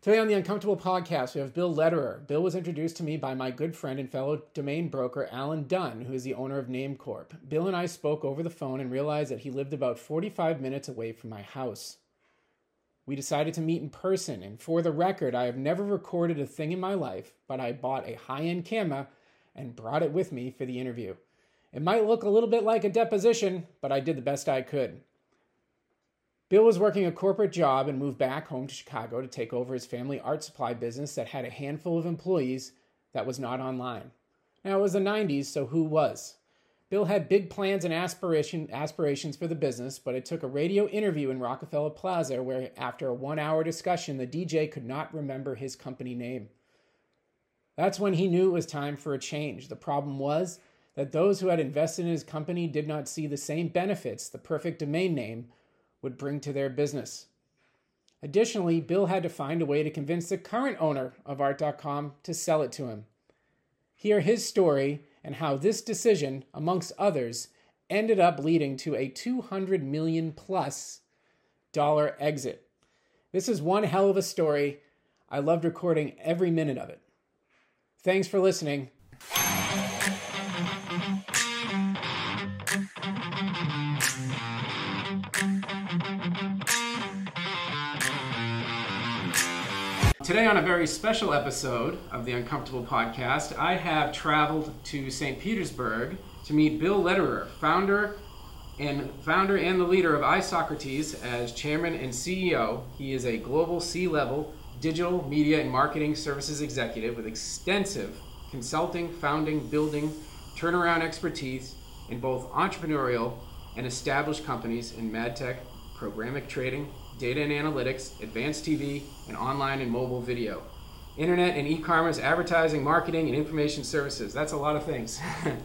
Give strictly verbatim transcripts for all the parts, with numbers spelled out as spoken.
Today on the Uncomfortable Podcast, we have Bill Lederer. Bill was introduced to me by my good friend and fellow domain broker, Alan Dunn, who is the owner of NameCorp. Bill and I spoke over the phone and realized that he lived about forty-five minutes away from my house. We decided to meet in person, and for the record, I have never recorded a thing in my life, but I bought a high-end camera and brought it with me for the interview. It might look a little bit like a deposition, but I did the best I could. Bill was working a corporate job and moved back home to Chicago to take over his family art supply business that had a handful of employees that was not online. Now, it was the nineties, so who was? Bill had big plans and aspiration, aspirations for the business, but it took a radio interview in Rockefeller Plaza where, after a one-hour discussion, the D J could not remember his company name. That's when he knew it was time for a change. The problem was that those who had invested in his company did not see the same benefits the perfect domain name would bring to their business. Additionally, Bill had to find a way to convince the current owner of art dot com to sell it to him. Hear his story and how this decision, amongst others, ended up leading to a two hundred million dollars plus dollar exit. This is one hell of a story. I loved recording every minute of it. Thanks for listening. Today on a very special episode of the Uncomfortable Podcast, I have traveled to Saint Petersburg to meet Bill Lederer, founder and founder and the leader of iSocrates as chairman and C E O. He is a global C-level digital media and marketing services executive with extensive consulting, founding, building, turnaround expertise in both entrepreneurial and established companies in MadTech, programmatic trading, data and analytics, advanced T V, and online and mobile video, internet and e-commerce, advertising, marketing, and information services. That's a lot of things.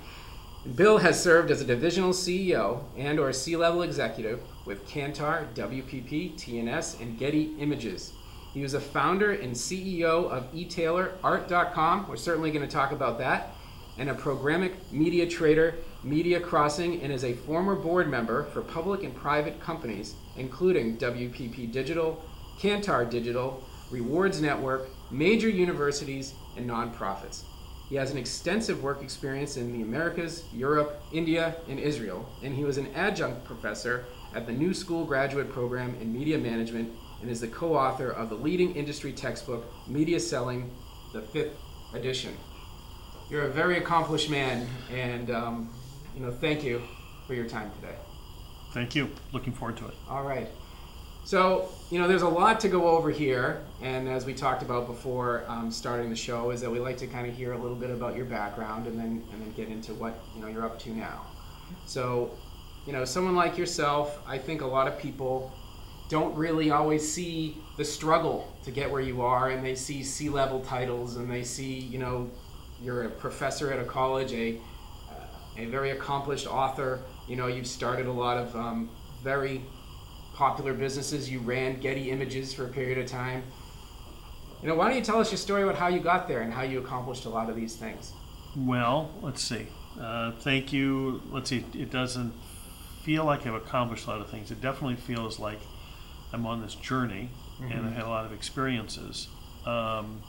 Bill has served as a divisional C E O and or C-level executive with Kantar, W P P, T N S, and Getty Images. He was a founder and C E O of e-tailer art dot com. We're certainly going to talk about that. And a programmatic media trader, Media Crossing, and is a former board member for public and private companies, including W P P Digital, Kantar Digital, Rewards Network, major universities, and nonprofits. He has an extensive work experience in the Americas, Europe, India, and Israel, and he was an adjunct professor at the New School Graduate Program in Media Management and is the co-author of the leading industry textbook, Media Selling, the fifth edition. You're a very accomplished man, and um, you know, thank you for your time today. Thank you. Looking forward to it. All right. So, you know, there's a lot to go over here, and as we talked about before um, starting the show, is that we like to kind of hear a little bit about your background and then and then get into what, you know, you're up to now. So, you know, someone like yourself, I think a lot of people don't really always see the struggle to get where you are, and they see C-level titles, and they see, you know, you're a professor at a college, a a very accomplished author. You know, you've started a lot of um, very popular businesses. You ran Getty Images for a period of time. You know, why don't you tell us your story about how you got there and how you accomplished a lot of these things? Well, let's see. Uh, thank you. Let's see. It doesn't feel like I've accomplished a lot of things. It definitely feels like I'm on this journey, mm-hmm. and I've had a lot of experiences. Um,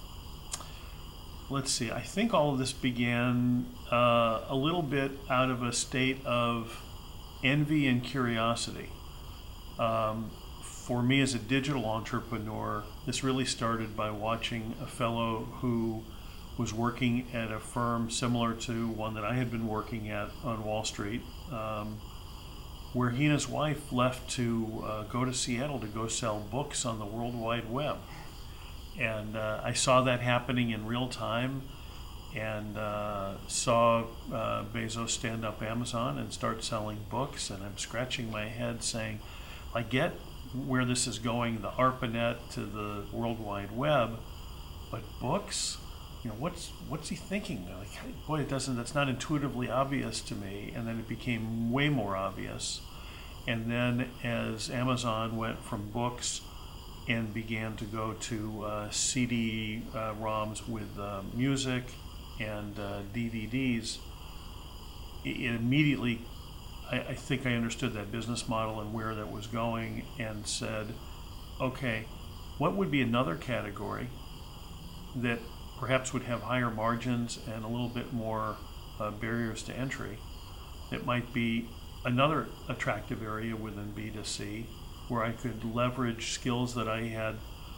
Let's see, I think all of this began uh, a little bit out of a state of envy and curiosity. Um, for me as a digital entrepreneur, this really started by watching a fellow who was working at a firm similar to one that I had been working at on Wall Street, um, where he and his wife left to uh, go to Seattle to go sell books on the World Wide Web. And uh, I saw that happening in real time, and uh, saw uh, Bezos stand up Amazon and start selling books, and I'm scratching my head saying, I get where this is going, the ARPANET to the World Wide Web, but books? You know, what's what's he thinking? Like, boy, it doesn't, that's not intuitively obvious to me. And then it became way more obvious. And then as Amazon went from books and began to go to uh, C D uh, ROMs with uh, music and uh, D V Ds, it, it immediately, I, I think I understood that business model and where that was going, and said, okay, What would be another category that perhaps would have higher margins and a little bit more uh, barriers to entry? It might be another attractive area within B two C where I could leverage skills that I had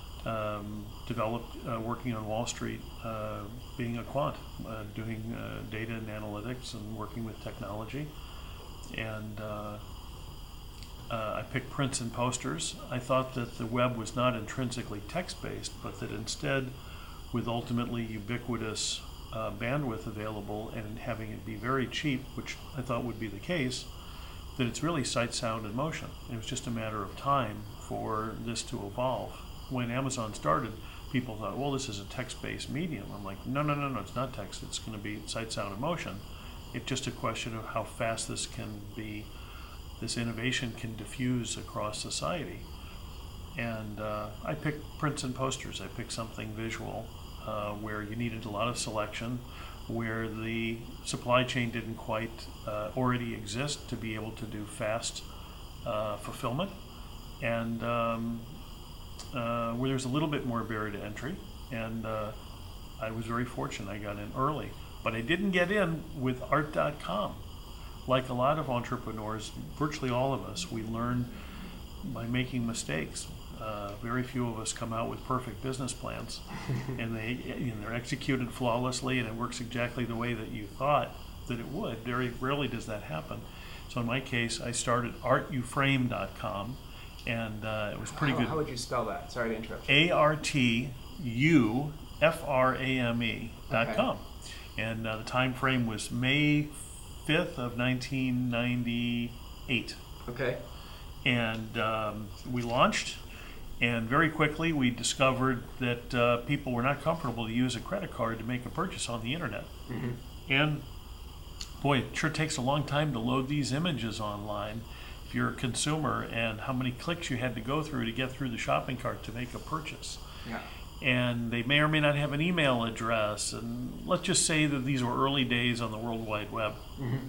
um, developed uh, working on Wall Street, uh, being a quant, uh, doing uh, data and analytics and working with technology. And uh, uh, I picked prints and posters. I thought that the web was not intrinsically text-based, but that instead, with ultimately ubiquitous uh, bandwidth available and having it be very cheap, which I thought would be the case, that it's really sight, sound, and motion. It was just a matter of time for this to evolve. When Amazon started, people thought, well, this is a text-based medium. I'm like, no, no, no, no, it's not text. It's going to be sight, sound, and motion. It's just a question of how fast this can be, this innovation can diffuse across society. And uh, I picked prints and posters. I picked something visual uh, where you needed a lot of selection, where the supply chain didn't quite uh, already exist to be able to do fast uh, fulfillment, and um, uh, where there's a little bit more barrier to entry. And uh, I was very fortunate. I got in early, but I didn't get in with art dot com. Like a lot of entrepreneurs, virtually all of us, we learn by making mistakes. Uh, very few of us come out with perfect business plans, and they you know, they're executed flawlessly, and it works exactly the way that you thought that it would. Very rarely does that happen. So in my case, I started art u frame dot com, and uh, it was pretty how, good. How would you spell that? Sorry to interrupt you. A R T U F R A M E dot com. Okay. And uh, the time frame was May fifth of nineteen ninety-eight. Okay. And um, we launched. And very quickly, we discovered that uh, people were not comfortable to use a credit card to make a purchase on the internet. Mm-hmm. And boy, it sure takes a long time to load these images online if you're a consumer, and how many clicks you had to go through to get through the shopping cart to make a purchase. Yeah. And they may or may not have an email address. And let's just say that these were early days on the World Wide Web. Mm-hmm.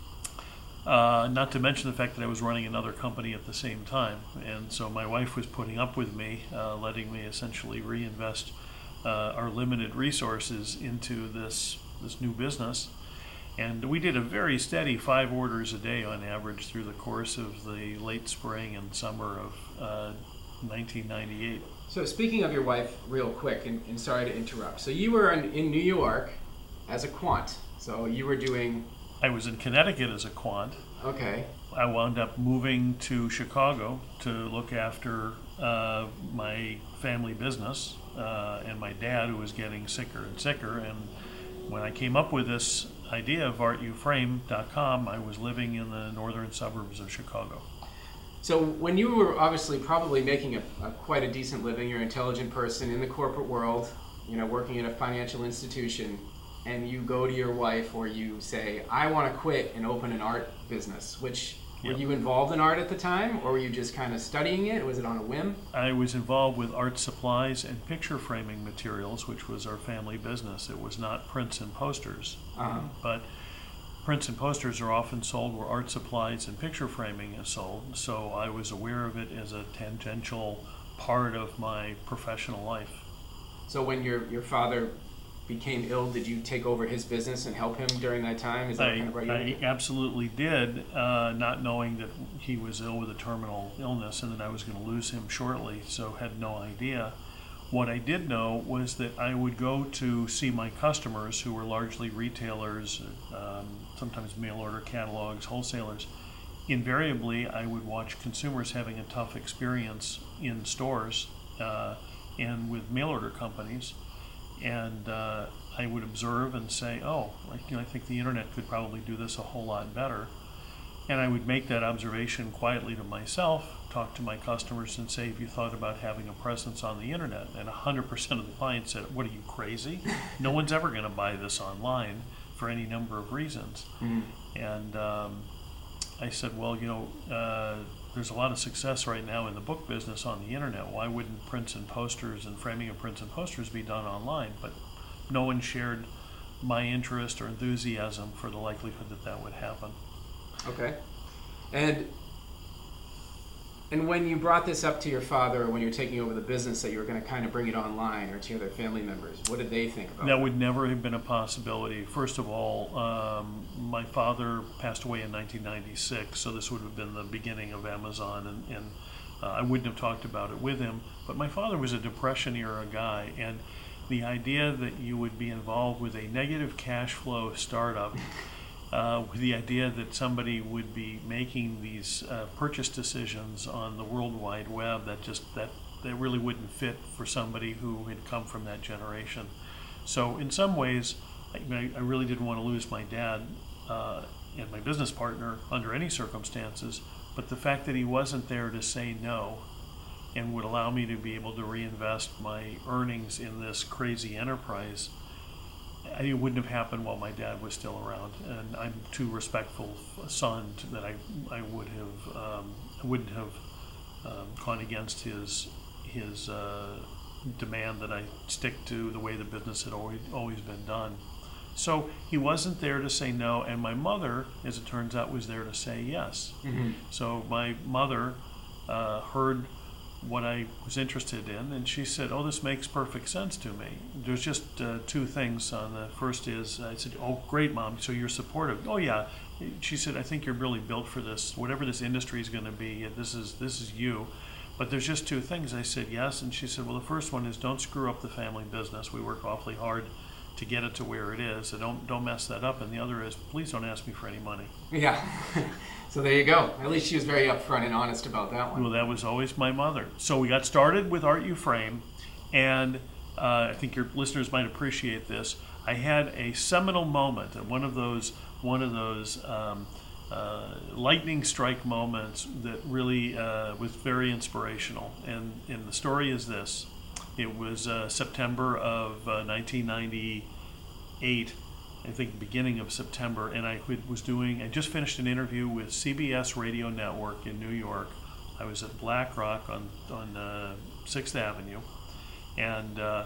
Uh, not to mention the fact that I was running another company at the same time. And so my wife was putting up with me, uh, letting me essentially reinvest uh, our limited resources into this, this new business. And we did a very steady five orders a day on average through the course of the late spring and summer of uh, nineteen ninety-eight. So speaking of your wife, real quick, and, and sorry to interrupt. So you were in, in New York as a quant. So you were doing... I was in Connecticut as a quant. Okay. I wound up moving to Chicago to look after uh, my family business uh, and my dad, who was getting sicker and sicker. And when I came up with this idea of art u frame dot com, I was living in the northern suburbs of Chicago. So when you were obviously probably making a, a quite a decent living, you're an intelligent person in the corporate world, you know, working at a financial institution, and you go to your wife or you say, I want to quit and open an art business, which, yep. Were you involved in art at the time, or were you just kind of studying it? Was it on a whim? I was involved with art supplies and picture framing materials, which was our family business. It was not prints and posters. Uh-huh. But prints and posters are often sold where art supplies and picture framing is sold. So I was aware of it as a tangential part of my professional life. So when your your father became ill, did you take over his business and help him during that time? Is that I, kind of right? I absolutely did, uh, not knowing that he was ill with a terminal illness and that I was going to lose him shortly, so had no idea. What I did know was that I would go to see my customers, who were largely retailers, um, sometimes mail order catalogs, wholesalers. Invariably, I would watch consumers having a tough experience in stores uh, and with mail order companies. And uh, I would observe and say, oh, you know, I think the internet could probably do this a whole lot better. And I would make that observation quietly to myself, talk to my customers and say, have you thought about having a presence on the internet? And one hundred percent of the clients said, what, are you crazy? No one's ever going to buy this online for any number of reasons. Mm-hmm. And um, I said, well, you know, uh, there's a lot of success right now in the book business on the internet. Why wouldn't prints and posters and framing of prints and posters be done online? But no one shared my interest or enthusiasm for the likelihood that that would happen. Okay. And And when you brought this up to your father, or when you were taking over the business, that you were going to kind of bring it online, or to your other family members, what did they think about That that? would never have been a possibility. First of all, um, my father passed away in nineteen ninety-six, so this would have been the beginning of Amazon, and, and uh, I wouldn't have talked about it with him. But my father was a Depression-era guy, and the idea that you would be involved with a negative cash flow startup, uh, with the idea that somebody would be making these uh, purchase decisions on the World Wide Web, that just that that really wouldn't fit for somebody who had come from that generation. So in some ways, I, I really didn't want to lose my dad uh, and my business partner under any circumstances, but the fact that he wasn't there to say no and would allow me to be able to reinvest my earnings in this crazy enterprise, it wouldn't have happened while my dad was still around. And I'm too respectful a son to, that I I would have um, I wouldn't have um, gone against his his uh, demand that I stick to the way the business had always always been done. So he wasn't there to say no, and my mother, as it turns out, was there to say yes. Mm-hmm. So my mother uh, heard what I was interested in, and she said, "Oh, this makes perfect sense to me." There's just uh, two things on the first is, I said, "Oh, great, Mom, so you're supportive." "Oh, yeah." She said, "I think you're really built for this. Whatever this industry is going to be, this is this is you. But there's just two things." I said, "Yes." And she said, "Well, the first one is don't screw up the family business. We work awfully hard to get it to where it is, so don't don't mess that up. And the other is, please don't ask me for any money." Yeah. So there you go. At least she was very upfront and honest about that one. Well, that was always my mother. So we got started with Art You Frame, and uh, I think your listeners might appreciate this. I had a seminal moment, and one of those one of those um, uh, lightning strike moments that really uh, was very inspirational. And and the story is this: it was uh, September of uh, nineteen ninety-eight. I think beginning of September, and I was doing, I just finished an interview with C B S Radio Network in New York. I was at Black Rock on, on uh, sixth Avenue, and uh,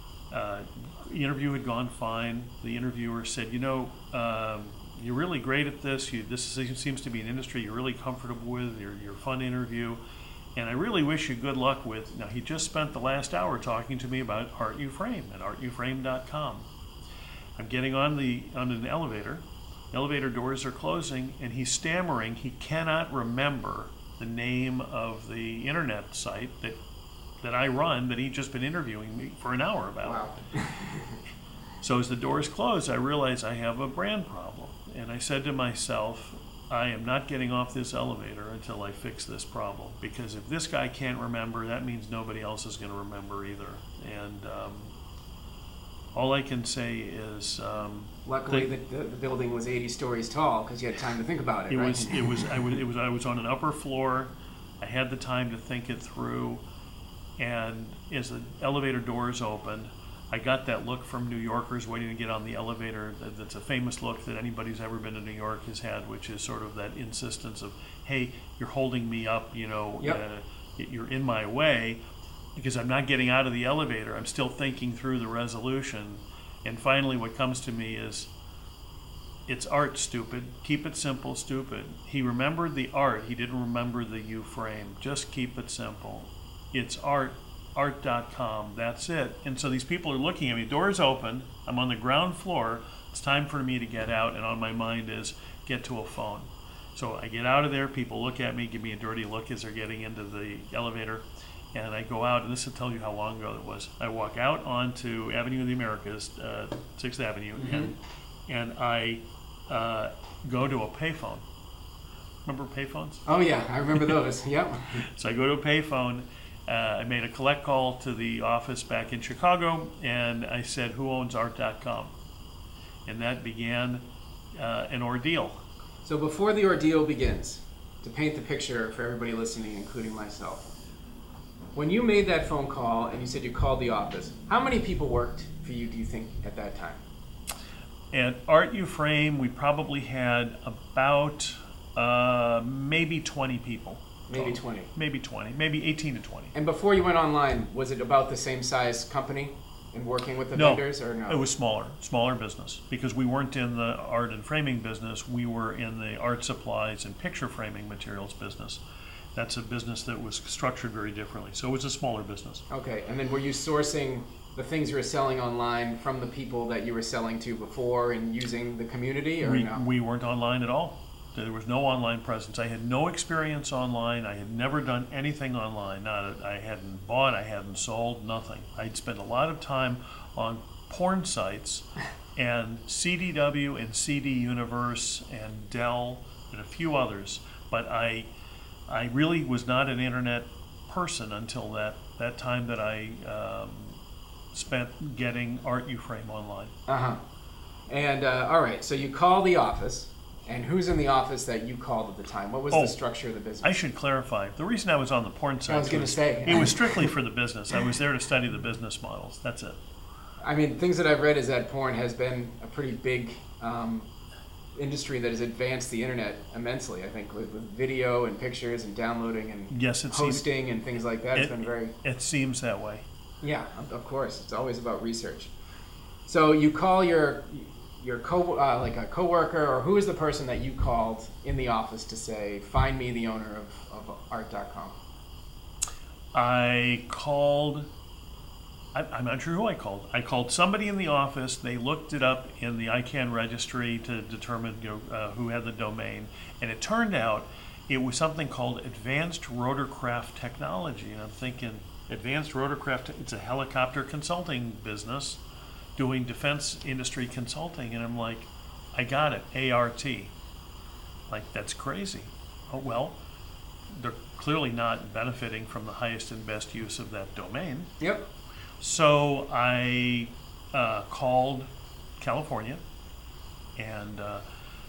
uh, the interview had gone fine. The interviewer said, "You know, um, you're really great at this. You, this is, seems to be an industry you're really comfortable with. You're, you're a fun interview, and I really wish you good luck with." Now, he just spent the last hour talking to me about Art You Frame at art you frame dot com. I'm getting on the on an elevator. Elevator doors are closing, and he's stammering. He cannot remember the name of the internet site that that I run, that he'd just been interviewing me for an hour about. Wow. So as the doors close, I realize I have a brand problem, and I said to myself, I am not getting off this elevator until I fix this problem, because if this guy can't remember, that means nobody else is going to remember either. And um, all I can say is, um, luckily the, the, the building was eighty stories tall because you had time to think about it. it right? was it was I was it was I was on an upper floor. I had the time to think it through, and as the elevator doors opened, I got that look from New Yorkers waiting to get on the elevator. That's a famous look that anybody who's ever been to New York has had, which is sort of that insistence of, "Hey, you're holding me up. You know, Yep. uh, you're in my way." Because I'm not getting out of the elevator. I'm still thinking through the resolution. And finally what comes to me is, it's art, stupid. Keep it simple, stupid. He remembered the art. He didn't remember the U frame. Just keep it simple. It's art, art dot com. That's it. And so these people are looking at me. Doors open. I'm on the ground floor. It's time for me to get out. And on my mind is, get to a phone. So I get out of there. People look at me, give me a dirty look as they're getting into the elevator. And I go out, and this will tell you how long ago it was. I walk out onto Avenue of the Americas, uh, sixth Avenue, Mm-hmm. and and I uh, go to a payphone. Remember payphones? Oh yeah, I remember those. Yep. So I go to a payphone. Uh, I made a collect call to the office back in Chicago, and I said, "Who owns art dot com?" And that began uh, an ordeal. So before the ordeal begins, to paint the picture for everybody listening, including myself, when you made that phone call and you said you called the office, how many people worked for you, do you think, at that time? At Art You Frame, we probably had about uh, maybe twenty people. Maybe total. twenty. Maybe twenty. Maybe eighteen to twenty. And before you went online, was it about the same size company and working with the No, vendors, or no? It was smaller, smaller business, because we weren't in the art and framing business. We were in the art supplies and picture framing materials business. That's a business that was structured very differently. So it was a smaller business. Okay, and then were you sourcing the things you were selling online from the people that you were selling to before and using the community, or We, no? we weren't online at all. There was no online presence. I had no experience online. I had never done anything online. Not, I hadn't bought, I hadn't sold, nothing. I'd spent a lot of time on porn sites and C D W and C D Universe and Dell and a few others, but I I really was not an internet person until that, that time that I um, spent getting Art U-Frame online. Uh-huh. And, uh, all right, so you call the office, and who's in the office that you called at the time? What was Oh, the structure of the business? I should clarify. The reason I was on the porn site I was going to say. it was strictly for the business. I was there to study the business models. That's it. I mean, things that I've read is that porn has been a pretty big um, industry that has advanced the internet immensely. I think with, with video and pictures and downloading and Yes, it seems- hosting and things like that. It's It- been very, It seems that way. yeah, of- of course. It's always about research. So you call your your co uh, like a coworker, or who is the person that you called in the office to say, find me the owner of, of art dot com? I called, I, I'm not sure who I called. I called somebody in the office. They looked it up in the I CANN registry to determine you know, uh, who had the domain. And it turned out it was something called Advanced Rotorcraft Technology. And I'm thinking, Advanced Rotorcraft, it's a helicopter consulting business doing defense industry consulting. And I'm like, I got it, A R T. Like, that's crazy. Oh, well, they're clearly not benefiting from the highest and best use of that domain. Yep. So I uh, called California and uh,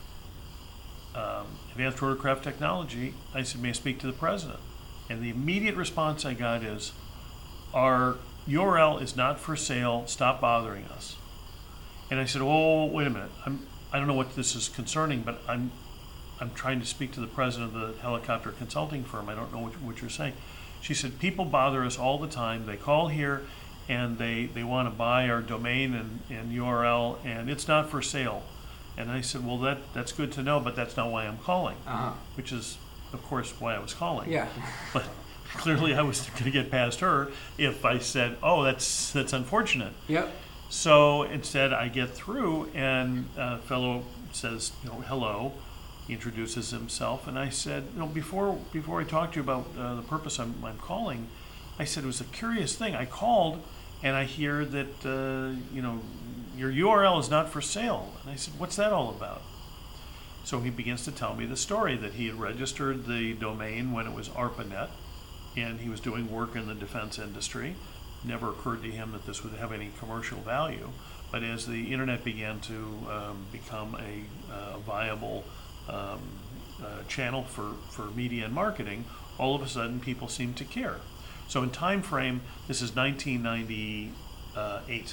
um, Advanced Rotorcraft Technology. I said, may I speak to the president? And the immediate response I got is, our U R L is not for sale, stop bothering us. And I said, oh, wait a minute. I'm, I don't know what this is concerning, but I'm I'm trying to speak to the president of the helicopter consulting firm. I don't know what, what you're saying. She said, people bother us all the time. They call here and they, they want to buy our domain and, and U R L, and it's not for sale. And I said, well, that that's good to know, but that's not why I'm calling, Uh-huh. which is, of course, why I was calling. Yeah. But clearly I was going to get past her if I said, oh, that's that's unfortunate. Yep. So instead I get through and a fellow says, you know, hello. He introduces himself, and I said, you know, before before I talk to you about uh, the purpose I'm, I'm calling, I said it was a curious thing. I called, and I hear that uh, you know your U R L is not for sale. And I said, what's that all about? So he begins to tell me the story that he had registered the domain when it was ARPANET, and he was doing work in the defense industry. Never occurred to him that this would have any commercial value, but as the internet began to um, become a uh, viable Um, uh, channel for, for media and marketing, all of a sudden people seem to care. So in time frame, this is nineteen ninety-eight.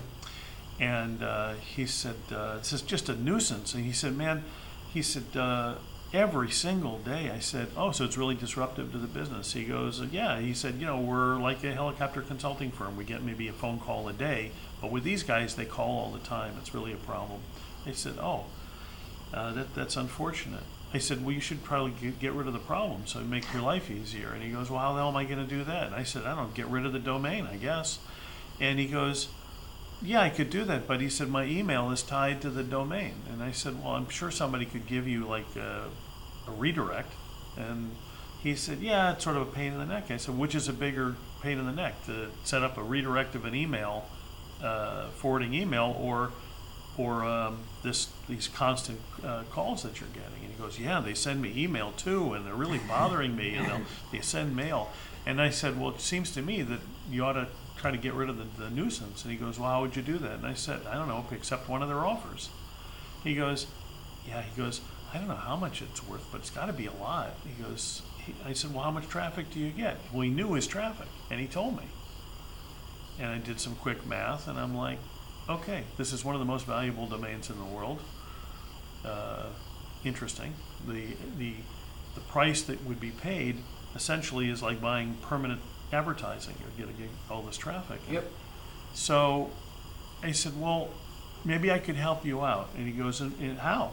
And uh, he said, uh, this is just a nuisance. And he said, man, he said, uh, every single day. I said, oh, so it's really disruptive to the business. He goes, yeah. He said, you know, we're like a helicopter consulting firm. We get maybe a phone call a day. But with these guys, they call all the time. It's really a problem. I said, oh. Uh, that that's unfortunate. I said, well, you should probably get, get rid of the problem so it make your life easier. And he goes, well, how the hell am I going to do that? And I said, I don't know, get rid of the domain, I guess. And he goes, yeah, I could do that, but he said, my email is tied to the domain. And I said, well, I'm sure somebody could give you like a, a redirect. And he said, yeah, it's sort of a pain in the neck. I said, which is a bigger pain in the neck, to set up a redirect of an email, uh, forwarding email, or or um, this these constant uh, calls that you're getting? And he goes, yeah, they send me email too, and they're really bothering me, and they'll, they send mail. And I said, well, it seems to me that you ought to try to get rid of the, the nuisance. And he goes, well, how would you do that? And I said, I don't know, accept one of their offers. He goes, yeah, he goes, I don't know how much it's worth, but it's got to be a lot. He goes, he, I said, well, how much traffic do you get? Well, he knew his traffic, and he told me. And I did some quick math, and I'm like, okay, this is one of the most valuable domains in the world. Uh, interesting. The, the, the price that would be paid essentially is like buying permanent advertising. You're going to get all this traffic. Yep. So I said, well, maybe I could help you out. And he goes, and, and how?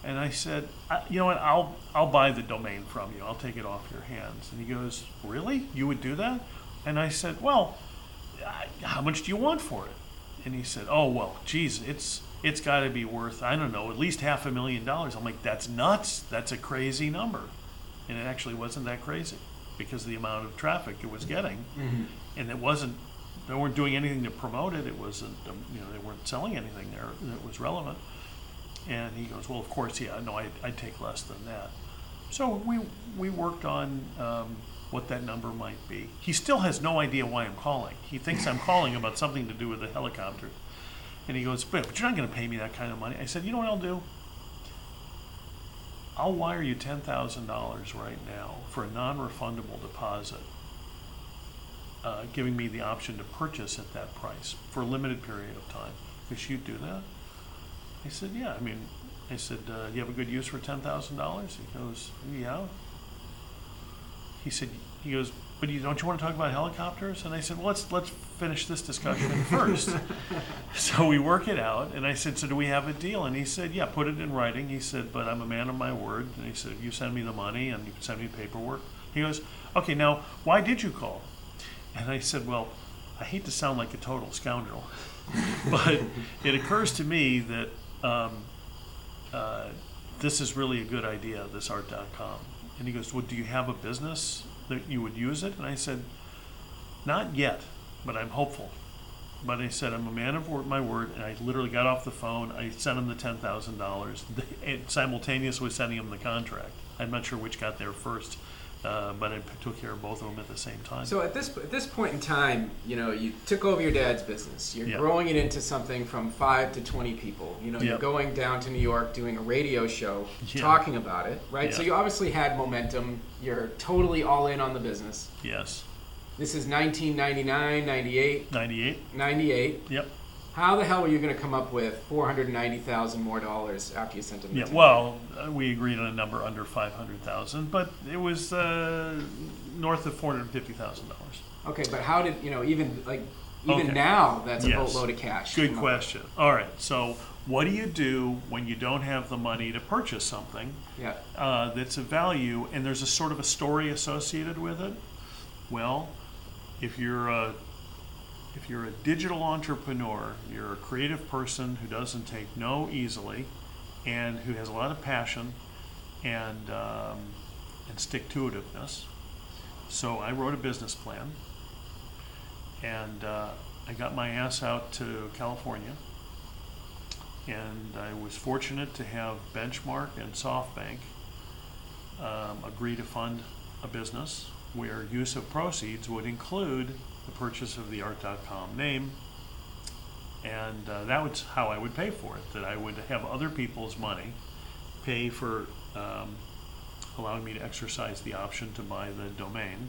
And I said, I, you know what, I'll I'll buy the domain from you. I'll take it off your hands. And he goes, really? You would do that? And I said, well, I, how much do you want for it? And he said, oh, well, geez, it's it's got to be worth, I don't know, at least half a million dollars. I'm like, that's nuts. That's a crazy number. And it actually wasn't that crazy because of the amount of traffic it was getting. Mm-hmm. And it wasn't, they weren't doing anything to promote it. It wasn't, um, you know, they weren't selling anything there that was relevant. And he goes, well, of course, yeah, no, I, I'd take less than that. So we we worked on um, what that number might be. He still has no idea why I'm calling. He thinks I'm calling about something to do with the helicopter. And he goes, but, but you're not going to pay me that kind of money. I said, you know what I'll do? I'll wire you ten thousand dollars right now for a non-refundable deposit, uh, giving me the option to purchase at that price for a limited period of time. Could you do that? I said, yeah. I mean, I said, uh, you have a good use for ten thousand dollars? He goes, yeah. He said, he goes, but you, don't you want to talk about helicopters? And I said, well, let's let's finish this discussion first. So we work it out, and I said, so do we have a deal? And he said, yeah, put it in writing. He said, but I'm a man of my word. And he said, if you send me the money and you send me paperwork. He goes, okay, now, why did you call? And I said, well, I hate to sound like a total scoundrel, but it occurs to me that um, uh, this is really a good idea, this art dot com. And he goes, well, do you have a business that you would use it? And I said, not yet, but I'm hopeful. But I said, I'm a man of word, my word, and I literally got off the phone. I sent him the ten thousand dollars, simultaneously sending him the contract. I'm not sure which got there first, uh, but I took care of both of them at the same time. So at this at this point in time, you know, you took over your dad's business. You're Yeah. growing it into something from five to twenty people. You know, Yeah. you're going down to New York, doing a radio show, Yeah. talking about it, right? Yeah. So you obviously had momentum. You're totally all in on the business. Yes. This is nineteen ninety-nine, ninety-eight, ninety-eight? ninety-eight. Yep. How the hell were you going to come up with four hundred ninety thousand more dollars after you sent him the Yeah, ten? well, uh, we agreed on a number under five hundred thousand, but it was uh, north of four hundred fifty thousand dollars. Okay, but how did, you know, even like even Okay. now that's a Yes. boatload of cash. Good Come on. question. All right, so what do you do when you don't have the money to purchase something Yeah. uh, that's of value and there's a sort of a story associated with it? Well, if you're a if you're a digital entrepreneur, you're a creative person who doesn't take no easily, and who has a lot of passion and um, and stick-to-itiveness. So I wrote a business plan, and uh, I got my ass out to California, and I was fortunate to have Benchmark and SoftBank um, agree to fund a business where use of proceeds would include the purchase of the art dot com name, and uh, that was how I would pay for it, that I would have other people's money pay for um, allowing me to exercise the option to buy the domain.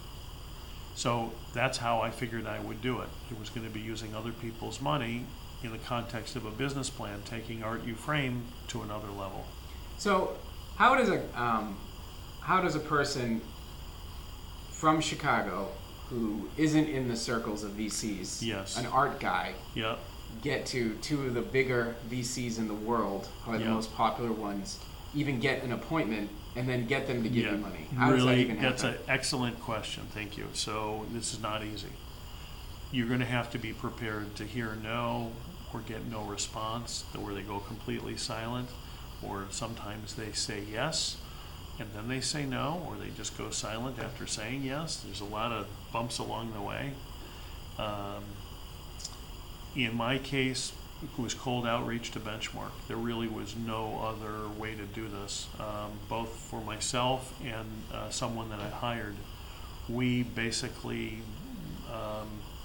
So that's how I figured I would do it. It was going to be using other people's money in the context of a business plan, taking Art U Frame to another level. So how does a um, how does a person from Chicago who isn't in the circles of V Cs, Yes. an art guy, Yeah. get to two of the bigger V Cs in the world, probably Yeah. the most popular ones, even get an appointment and then get them to give Yeah. you money? How does that Really, even happen? that's an excellent question. Thank you. So this is not easy. You're going to have to be prepared to hear no or get no response, where they go completely silent, or sometimes they say yes and then they say no, or they just go silent after saying yes. There's a lot of bumps along the way. Um, in my case, it was cold outreach to Benchmark. There really was no other way to do this, um, both for myself and uh, someone that I hired. We basically um,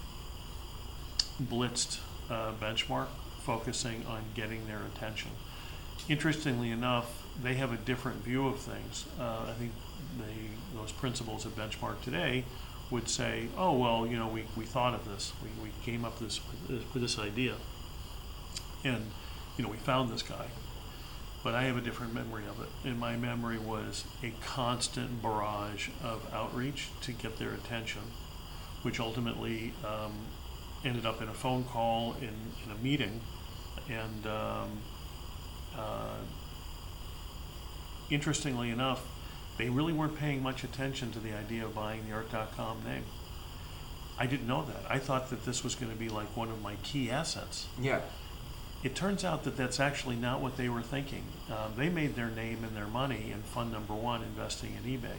blitzed uh, Benchmark, focusing on getting their attention. Interestingly enough, they have a different view of things. Uh, I think the, those principals at Benchmark today would say, oh, well, you know, we, we thought of this. We, we came up with this, with this idea. And, you know, we found this guy. But I have a different memory of it. And my memory was a constant barrage of outreach to get their attention, which ultimately um, ended up in a phone call, in, in a meeting. And um, uh, interestingly enough, they really weren't paying much attention to the idea of buying the art dot com name. I didn't know that. I thought that this was going to be like one of my key assets. Yeah. It turns out that that's actually not what they were thinking. Um, they made their name and their money in fund number one, investing in eBay.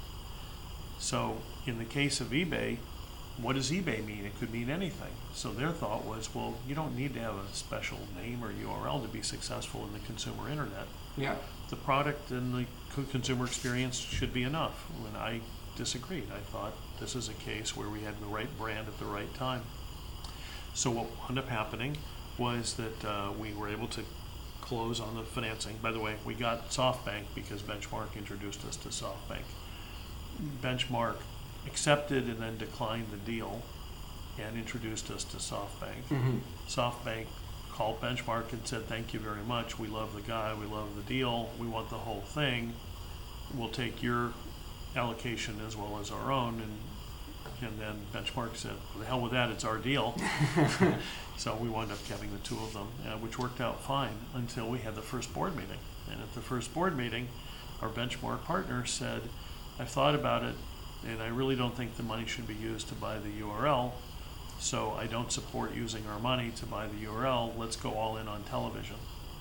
So in the case of eBay, what does eBay mean? It could mean anything. So their thought was, well, you don't need to have a special name or U R L to be successful in the consumer internet. Yeah. The product and the co- consumer experience should be enough. And I disagreed. I thought this is a case where we had the right brand at the right time. So what wound up happening was that uh, we were able to close on the financing. By the way, we got SoftBank because Benchmark introduced us to SoftBank. Benchmark accepted and then declined the deal and introduced us to SoftBank. Mm-hmm. SoftBank called Benchmark and said, thank you very much. We love the guy. We love the deal. We want the whole thing. We'll take your allocation as well as our own. And and then Benchmark said, well, the hell with that. It's our deal. So we wound up having the two of them, uh, which worked out fine until we had the first board meeting. And at the first board meeting, our Benchmark partner said, I've thought about it, and I really don't think the money should be used to buy the U R L. So I don't support using our money to buy the U R L. Let's go all in on television.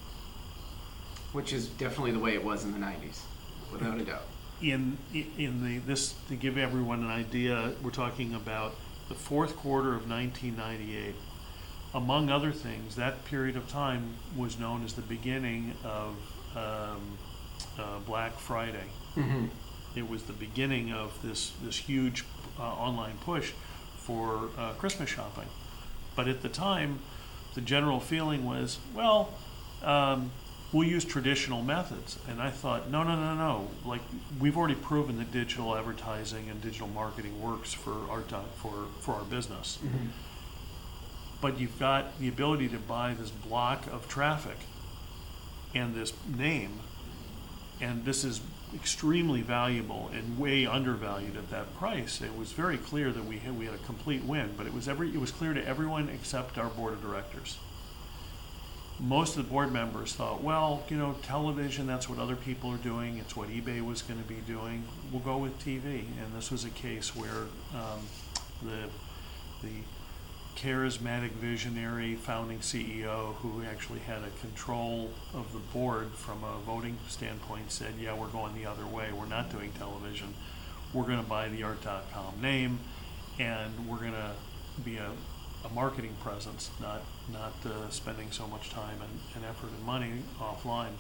Which is definitely the way it was in the nineties, without a doubt. In in the this to give everyone an idea, we're talking about the fourth quarter of nineteen ninety-eight. Among other things, that period of time was known as the beginning of um, uh, Black Friday. Mm-hmm. It was the beginning of this this huge uh, online push for uh, Christmas shopping. But at the time, the general feeling was, well, um, we'll use traditional methods. And I thought, no, no, no, no. Like, we've already proven that digital advertising and digital marketing works for our for for our business. Mm-hmm. But you've got the ability to buy this block of traffic and this name, and this is extremely valuable and way undervalued at that price. It was very clear that we had we had a complete win, but it was every it was clear to everyone except our board of directors. Most of the board members thought, well, you know, television, that's what other people are doing. It's what eBay was going to be doing. We'll go with T V. And this was a case where um, the the charismatic visionary founding C E O who actually had a control of the board from a voting standpoint said, yeah, we're going the other way. We're not doing television. We're going to buy the art dot com name, and we're going to be a, a marketing presence, not not uh, spending so much time and, and effort and money offline.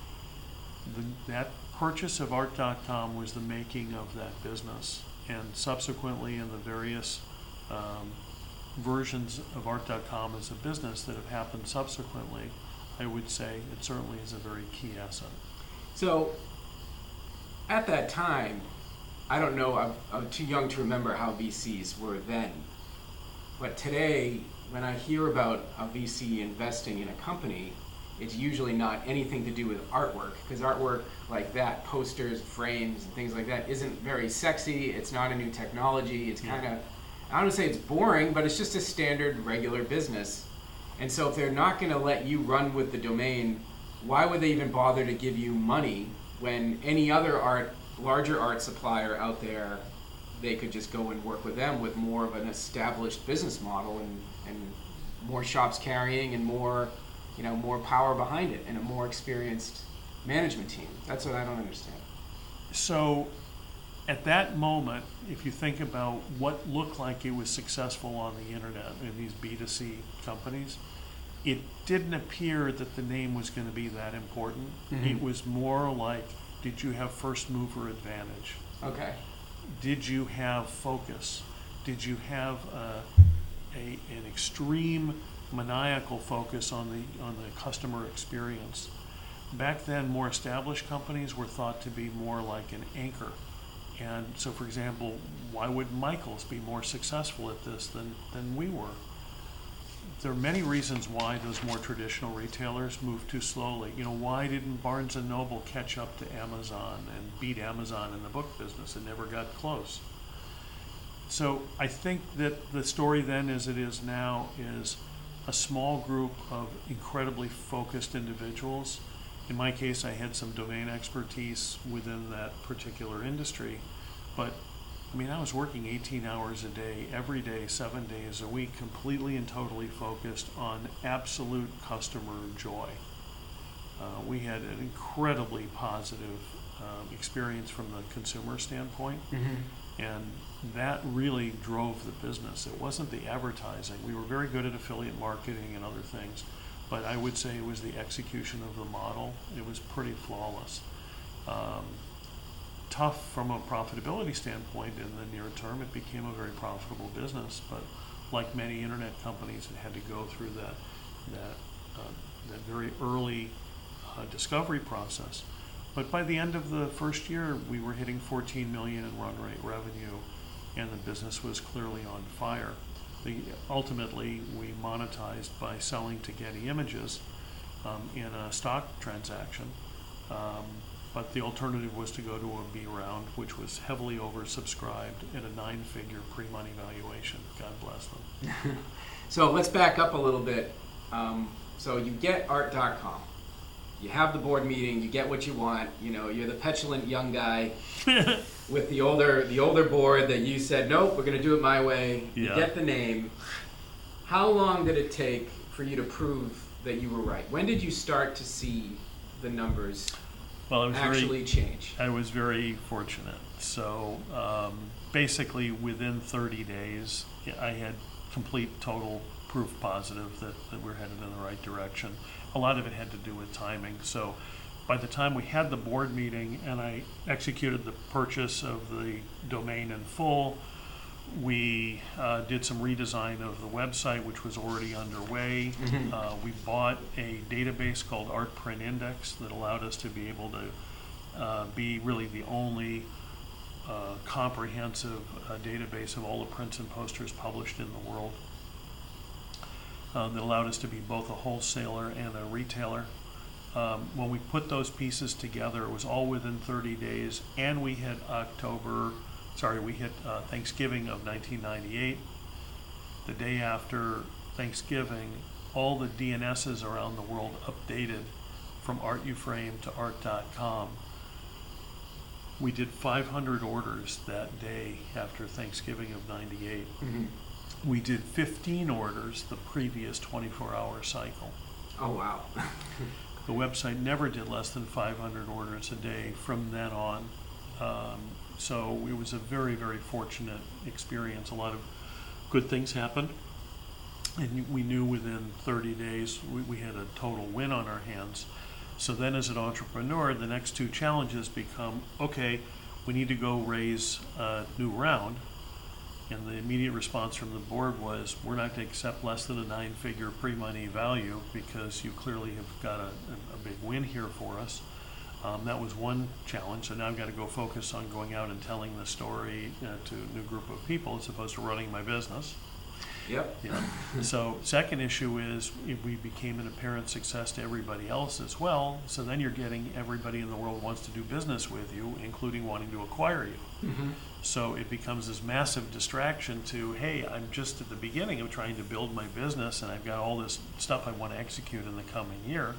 The, that purchase of art dot com was the making of that business, and subsequently in the various um, versions of art dot com as a business that have happened subsequently, I would say it certainly is a very key asset. So, at that time, I don't know, I'm, I'm too young to remember how V Cs were then. But today, when I hear about a V C investing in a company, it's usually not anything to do with artwork, because artwork like that, posters, frames, and things like that, isn't very sexy. It's not a new technology. It's kind of, I don't want to say it's boring, but it's just a standard, regular business. And so if they're not going to let you run with the domain, why would they even bother to give you money when any other art, larger art supplier out there, they could just go and work with them with more of an established business model and, and more shops carrying and more, you know, more power behind it and a more experienced management team. That's what I don't understand. So at that moment, if you think about what looked like it was successful on the internet in these B two C companies, it didn't appear that the name was going to be that important. Mm-hmm. It was more like, did you have first mover advantage? Okay. Did you have focus? Did you have a, a an extreme maniacal focus on the on the customer experience? Back then, more established companies were thought to be more like an anchor. And so, for example, why would Michaels be more successful at this than, than we were? There are many reasons why those more traditional retailers moved too slowly. You know, why didn't Barnes and Noble catch up to Amazon and beat Amazon in the book business? It never got close. So I think that the story then, as it is now, is a small group of incredibly focused individuals in my case, I had some domain expertise within that particular industry, but I mean, I was working eighteen hours a day, every day, seven days a week, completely and totally focused on absolute customer joy. Uh, we had an incredibly positive um, experience from the consumer standpoint, Mm-hmm. and that really drove the business. It wasn't the advertising. We were very good at affiliate marketing and other things, but I would say it was the execution of the model. It was pretty flawless. Um, tough from a profitability standpoint in the near term. It became a very profitable business, but like many internet companies, it had to go through that that uh, that very early uh, discovery process. But by the end of the first year, we were hitting fourteen million in run rate revenue, and the business was clearly on fire. The, ultimately, we monetized by selling to Getty Images um, in a stock transaction. Um, but the alternative was to go to a B round, which was heavily oversubscribed at a nine-figure pre-money valuation. God bless them. So let's back up a little bit. Um, so you get art dot com. You have the board meeting, you get what you want, you know, you're the petulant young guy with the older the older board that you said, nope, we're going to do it my way. You Yeah. get the name. How long did it take for you to prove that you were right? When did you start to see the numbers Well, I was actually very, change? I was very fortunate. So um, basically, within thirty days, I had complete, total proof positive that, that we're headed in the right direction. A lot of it had to do with timing. So by the time we had the board meeting and I executed the purchase of the domain in full, we uh, did some redesign of the website, which was already underway. Mhm. Uh, we bought a database called Art Print Index that allowed us to be able to uh, be really the only uh, comprehensive uh, database of all the prints and posters published in the world. Uh, that allowed us to be both a wholesaler and a retailer. Um, when we put those pieces together, it was all within thirty days, and we hit October, sorry, we hit uh, Thanksgiving of nineteen ninety-eight. The day after Thanksgiving, all the D N Ss around the world updated from ArtUframe to art dot com. We did five hundred orders that day after Thanksgiving of ninety-eight. Mhm. We did fifteen orders the previous twenty-four hour cycle. Oh, wow. The website never did less than five hundred orders a day from then on. Um, so it was a very, very fortunate experience. A lot of good things happened. And we knew within thirty days we, we had a total win on our hands. So then as an entrepreneur, the next two challenges become, okay, we need to go raise a new round. And the immediate response from the board was, we're not going to accept less than a nine-figure pre-money value because you clearly have got a, a big win here for us. Um, that was one challenge. So now I've got to go focus on going out and telling the story uh, to a new group of people as opposed to running my business. Yep. Yeah. So second issue is if we became an apparent success to everybody else as well. So then you're getting everybody in the world wants to do business with you, including wanting to acquire you. Mm-hmm. So it becomes this massive distraction to, hey, I'm just at the beginning of trying to build my business and I've got all this stuff I want to execute in the coming year.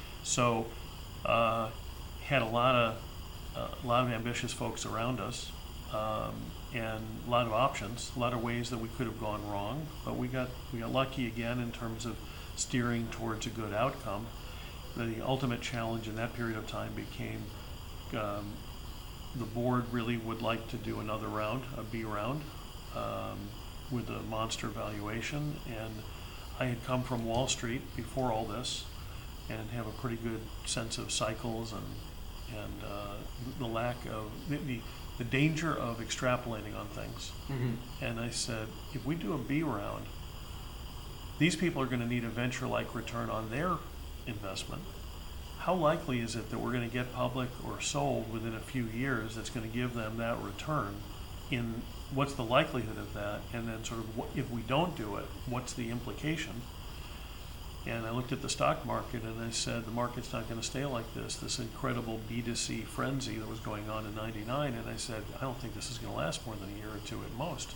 So uh, had a lot of uh, a lot of ambitious folks around us. Um, and a lot of options, a lot of ways that we could have gone wrong, but we got we got lucky again in terms of steering towards a good outcome. The ultimate challenge in that period of time became um, the board really would like to do another round, a B round, um, with a monster valuation, and I had come from Wall Street before all this and have a pretty good sense of cycles and and uh, the lack of the, the the danger of extrapolating on things. Mm-hmm. And I said, if we do a B round, these people are going to need a venture-like return on their investment. How likely is it that we're going to get public or sold within a few years that's going to give them that return? In what's the likelihood of that? And then sort of what, if we don't do it, what's the implication? And I looked at the stock market and I said, the market's not going to stay like this, this incredible B two C frenzy that was going on in ninety-nine. And I said, I don't think this is going to last more than a year or two at most.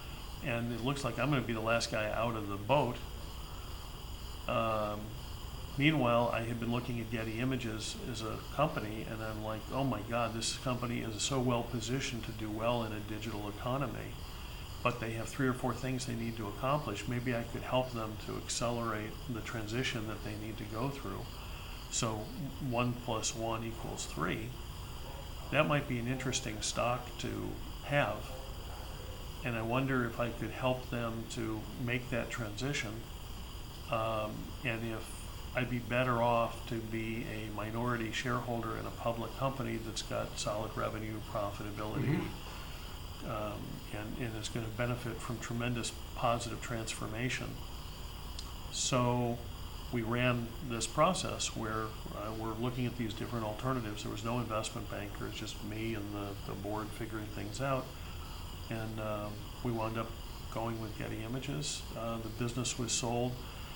And it looks like I'm going to be the last guy out of the boat. Um, Meanwhile, I had been looking at Getty Images as a company, and I'm like, oh my God, this company is so well positioned to do well in a digital economy, but they have three or four things they need to accomplish. Maybe I could help them to accelerate the transition that they need to go through. So one plus one equals three. That might be an interesting stock to have. And I wonder if I could help them to make that transition. Um, and if I'd be better off to be a minority shareholder in a public company that's got solid revenue, profitability, mm-hmm. um, and, and is going to benefit from tremendous positive transformation. So we ran this process where uh, we're looking at these different alternatives. There was no investment banker, it's just me and the, the board figuring things out. And um, we wound up going with Getty Images. Uh, the business was sold.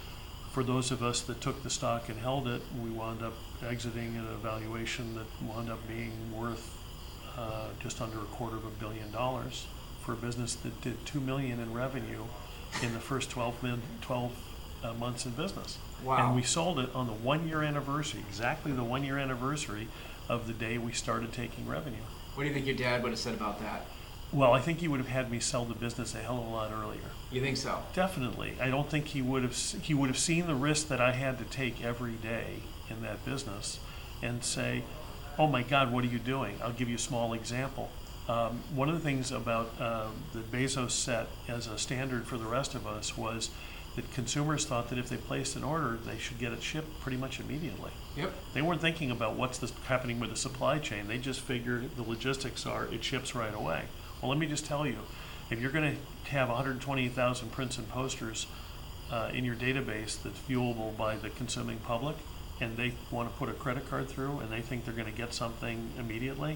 For those of us that took the stock and held it, we wound up exiting at a valuation that wound up being worth uh, just under a quarter of a billion dollars for a business that did two million in revenue in the first twelve, min, twelve uh, months in business. Wow. And we sold it on the one-year anniversary, exactly the one-year anniversary of the day we started taking revenue. What do you think your dad would have said about that? Well, I think he would have had me sell the business a hell of a lot earlier. You think so? Definitely. I don't think he would have he would have seen the risk that I had to take every day in that business and say, oh my God, what are you doing? I'll give you a small example. Um, one of the things about uh, that Bezos set as a standard for the rest of us was that consumers thought that if they placed an order, they should get it shipped pretty much immediately. Yep. They weren't thinking about what's this happening with the supply chain. They just figured the logistics are it ships right away. Well, let me just tell you, if you're going to have one hundred twenty thousand prints and posters uh, in your database that's viewable by the consuming public, and they want to put a credit card through and they think they're going to get something immediately,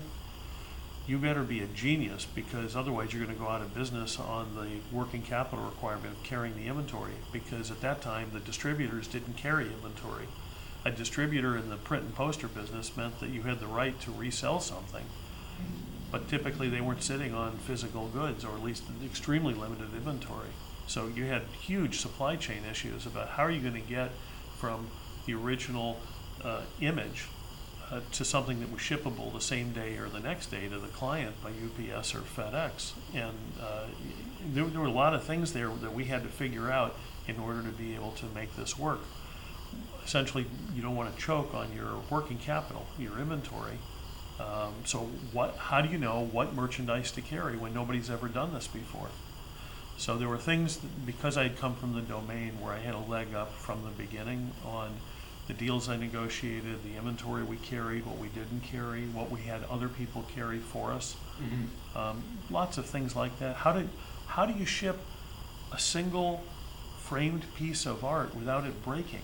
you better be a genius, because otherwise you're going to go out of business on the working capital requirement of carrying the inventory, because at that time the distributors didn't carry inventory. A distributor in the print and poster business meant that you had the right to resell something, but typically they weren't sitting on physical goods, or at least extremely limited inventory. So you had huge supply chain issues about how are you going to get from the original uh, image uh, to something that was shippable the same day or the next day to the client by U P S or FedEx. And uh, there, there were a lot of things there that we had to figure out in order to be able to make this work. Essentially, you don't want to choke on your working capital, your inventory. Um, so what? How do you know what merchandise to carry when nobody's ever done this before? So there were things, that, because I had come from the domain where I had a leg up from the beginning on the deals I negotiated, the inventory we carried, what we didn't carry, what we had other people carry for us. Mm-hmm. Um, lots of things like that. How do, how do you ship a single framed piece of art without it breaking?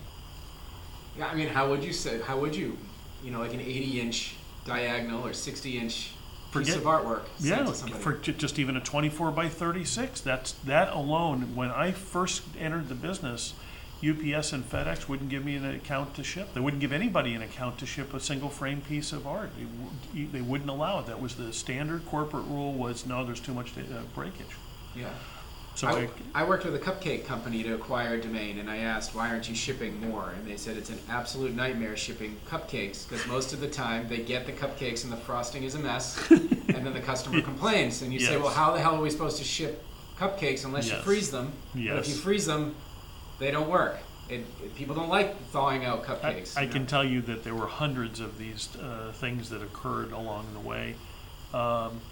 Yeah, I mean, how would you say, how would you, you know, like an eighty inch diagonal or sixty inch piece Forget, of artwork sent yeah, to somebody? For j- just even a twenty-four by thirty-six, that's, that alone, when I first entered the business, U P S and FedEx wouldn't give me an account to ship. They wouldn't give anybody an account to ship a single frame piece of art. They, w- they wouldn't allow it. That was the standard corporate rule, was no, there's too much uh, breakage. Yeah. So I, I, I worked with a cupcake company to acquire a domain, and I asked, why aren't you shipping more? And they said it's an absolute nightmare shipping cupcakes, because most of the time they get the cupcakes and the frosting is a mess, and then the customer complains. And you yes. say, well, how the hell are we supposed to ship cupcakes unless yes. you freeze them? Yes. But if you freeze them, they don't work. It, it, people don't like thawing out cupcakes. I, I you know? can tell you that there were hundreds of these uh, things that occurred along the way. Um,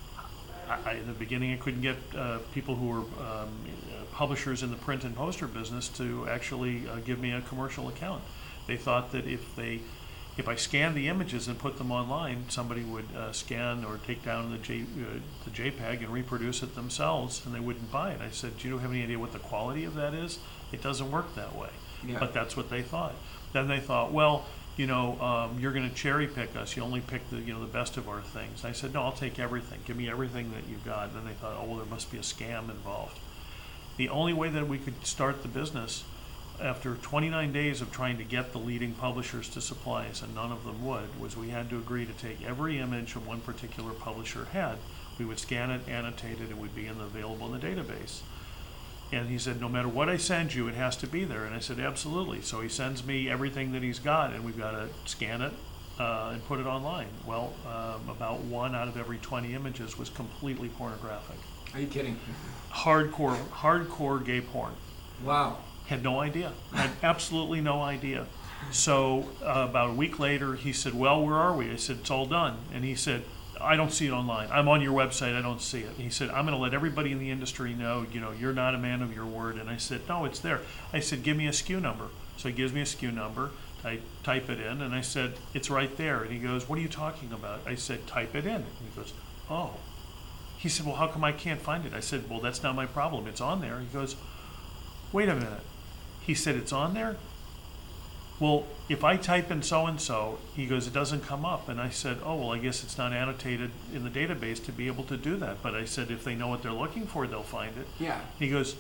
I, in the beginning, I couldn't get uh, people who were um, publishers in the print and poster business to actually uh, give me a commercial account. They thought that if they, if I scanned the images and put them online, somebody would uh, scan or take down the, J, uh, the JPEG and reproduce it themselves, and they wouldn't buy it. I said, do you have any idea what the quality of that is? It doesn't work that way. Yeah. But that's what they thought. Then they thought, well, you know, um, you're going to cherry pick us. You only pick the, you know, the best of our things. I said, no, I'll take everything. Give me everything that you've got. And then they thought, oh, well, there must be a scam involved. The only way that we could start the business, after twenty-nine days of trying to get the leading publishers to supply us, and none of them would, was we had to agree to take every image that one particular publisher had. We would scan it, annotate it, it would be in the, available in the database. And he said, no matter what I send you, it has to be there. And I said, absolutely. So he sends me everything that he's got, and we've got to scan it uh, and put it online. Well, um, about one out of every twenty images was completely pornographic. Are you kidding? Hardcore, hardcore gay porn. Wow. Had no idea. Had absolutely no idea. So uh, about a week later, he said, well, where are we? I said, it's all done. And he said, I don't see it online. I'm on your website. I don't see it. And he said, I'm going to let everybody in the industry know, you know, you're not a man of your word. And I said, no, it's there. I said, give me a S K U number. So he gives me a S K U number. I type it in, and I said, it's right there. And he goes, what are you talking about? I said, type it in. And he goes, oh. He said, well, how come I can't find it? I said, well, that's not my problem. It's on there. He goes, wait a minute. He said, it's on there? Well, if I type in so-and-so, he goes, it doesn't come up. And I said, oh, well, I guess it's not annotated in the database to be able to do that. But I said, if they know what they're looking for, they'll find it. Yeah. He goes,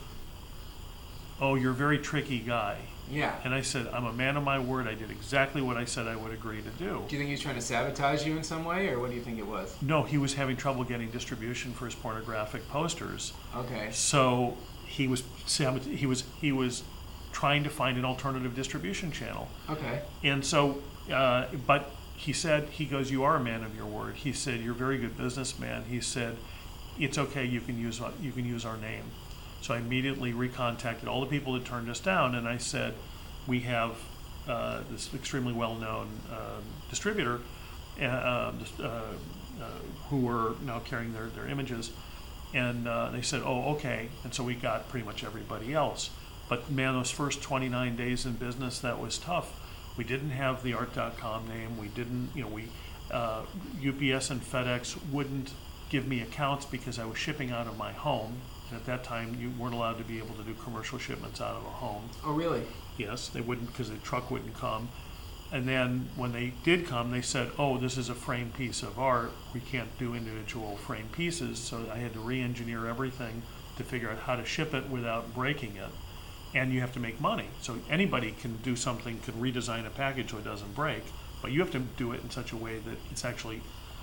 oh, you're a very tricky guy. Yeah. And I said, I'm a man of my word. I did exactly what I said I would agree to do. Do you think he was trying to sabotage you in some way, or what do you think it was? No, he was having trouble getting distribution for his pornographic posters. Okay. So he was sabot- he was he was trying to find an alternative distribution channel. Okay. And so, uh, but he said, he goes, you are a man of your word. He said, you're a very good businessman. He said, it's okay, you can use you can use our name. So I immediately recontacted all the people that turned us down, and I said, we have uh, this extremely well-known uh, distributor uh, uh, uh, who were now carrying their, their images. And uh, they said, oh, okay. And so we got pretty much everybody else. But man, those first twenty-nine days in business, that was tough. We didn't have the art dot com name. We didn't, you know, we uh, U P S and FedEx wouldn't give me accounts because I was shipping out of my home. And at that time, you weren't allowed to be able to do commercial shipments out of a home. Oh, really? Yes, they wouldn't, because the truck wouldn't come. And then when they did come, they said, oh, this is a framed piece of art. We can't do individual framed pieces. So I had to re-engineer everything to figure out how to ship it without breaking it. And you have to make money. So anybody can do something, can redesign a package so it doesn't break, but you have to do it in such a way that it's actually,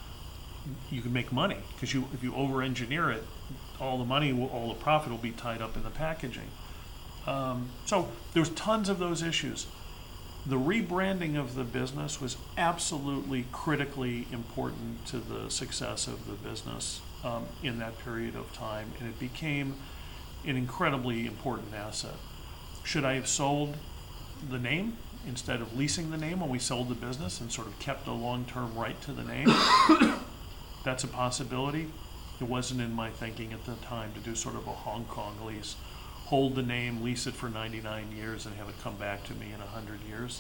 you can make money. Because you, if you over-engineer it, all the money, will, all the profit will be tied up in the packaging. Um, so there's tons of those issues. The rebranding of the business was absolutely critically important to the success of the business um, in that period of time, and it became an incredibly important asset. Should I have sold the name instead of leasing the name when we sold the business and sort of kept a long-term right to the name? That's a possibility. It wasn't in my thinking at the time to do sort of a Hong Kong lease. Hold the name, lease it for ninety-nine years, and have it come back to me in one hundred years.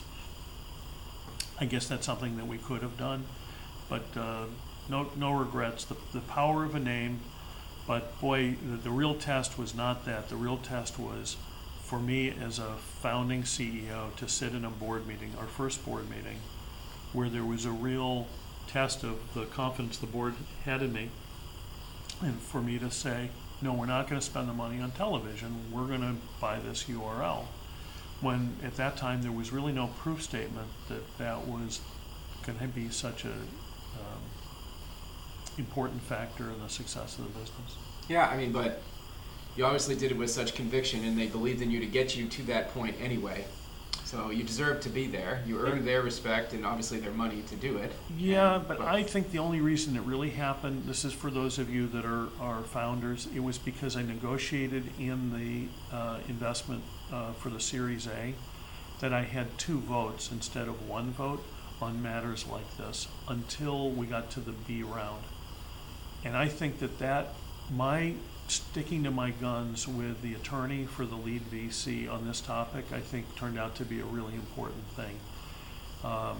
I guess that's something that we could have done, but uh, no no regrets. The, the power of a name, but boy, the, the real test was not that. The real test was for me as a founding C E O to sit in a board meeting, our first board meeting, where there was a real test of the confidence the board had in me, and for me to say, no, we're not going to spend the money on television, we're going to buy this U R L. When at that time there was really no proof statement that that was going to be such a um, important factor in the success of the business. Yeah, I mean, but you obviously did it with such conviction, and they believed in you to get you to that point anyway. So you deserve to be there. You earned their respect and obviously their money to do it. Yeah, and, but, but I think the only reason it really happened, this is for those of you that are, are founders, it was because I negotiated in the uh, investment uh, for the Series A that I had two votes instead of one vote on matters like this until we got to the B round. And I think that that, my sticking to my guns with the attorney for the lead V C on this topic, I think turned out to be a really important thing. Um,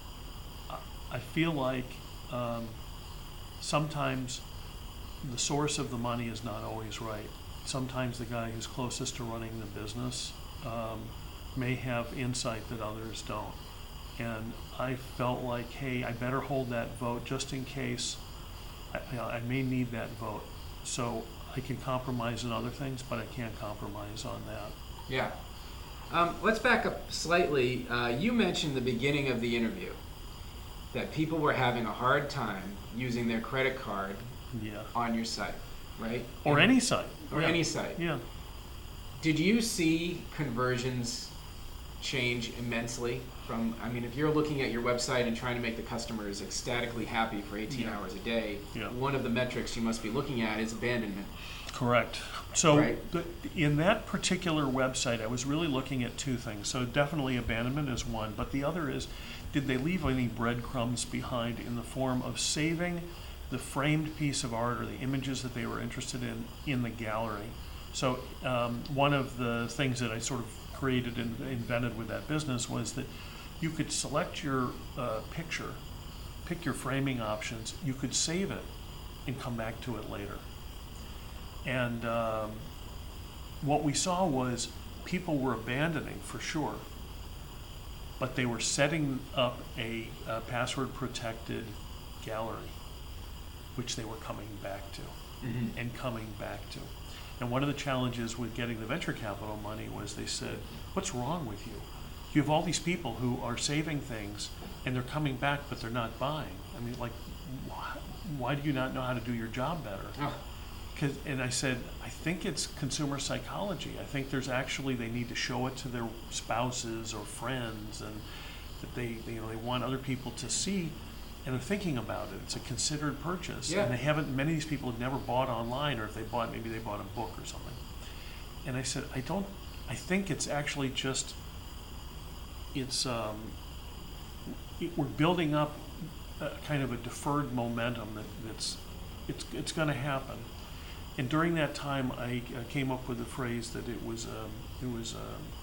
I feel like um, sometimes the source of the money is not always right. Sometimes the guy who's closest to running the business um, may have insight that others don't. And I felt like, hey, I better hold that vote just in case I, I may need that vote. So I can compromise on other things, but I can't compromise on that. Yeah. Um, let's back up slightly. Uh, you mentioned the beginning of the interview that people were having a hard time using their credit card yeah. on your site, right? Or and, any site. Or yeah. any site. Yeah. Did you see conversions change immensely from, I mean, if you're looking at your website and trying to make the customers ecstatically happy for eighteen Yeah. hours a day, Yeah. one of the metrics you must be looking at is abandonment. Correct. So Right. the, in that particular website, I was really looking at two things. So definitely abandonment is one, but the other is, did they leave any breadcrumbs behind in the form of saving the framed piece of art or the images that they were interested in in the gallery? So um, one of the things that I sort of created and invented with that business was that you could select your uh, picture, pick your framing options, you could save it and come back to it later. And um, what we saw was people were abandoning for sure, but they were setting up a, a password protected gallery, which they were coming back to Mm-hmm. and coming back to. And one of the challenges with getting the venture capital money was they said, what's wrong with you? You have all these people who are saving things and they're coming back, but they're not buying. I mean, like, why, why do you not know how to do your job better? Oh. 'Cause, and I said, I think it's consumer psychology. I think there's actually, they need to show it to their spouses or friends, and that they, they, you know, they want other people to see, and they're thinking about it. It's a considered purchase. Yeah. And they haven't, many of these people have never bought online, or if they bought, maybe they bought a book or something. And I said, I don't, I think it's actually just, it's, um, it, we're building up a, kind of a deferred momentum that, that's, it's, it's gonna happen. And during that time, I uh, came up with the phrase that it was um, it was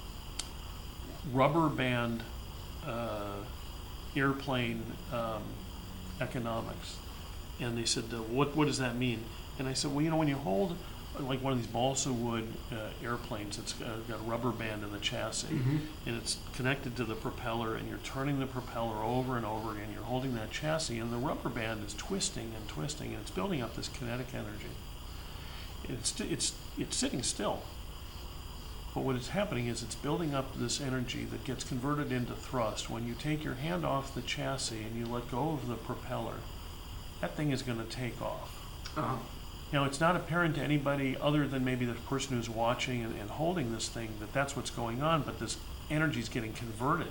um, rubber band uh, airplane um, economics, and they said, uh, "What what does that mean?" And I said, "Well, you know, when you hold uh, like one of these balsa wood uh, airplanes, it's uh, got a rubber band in the chassis, Mm-hmm. and it's connected to the propeller, and you're turning the propeller over and over again. You're holding that chassis, and the rubber band is twisting and twisting, and it's building up this kinetic energy." It's, it's, it's sitting still. But what is happening is it's building up this energy that gets converted into thrust. When you take your hand off the chassis and you let go of the propeller, that thing is going to take off. Uh-huh. Now, it's not apparent to anybody other than maybe the person who's watching and, and holding this thing that that's what's going on, but this energy is getting converted.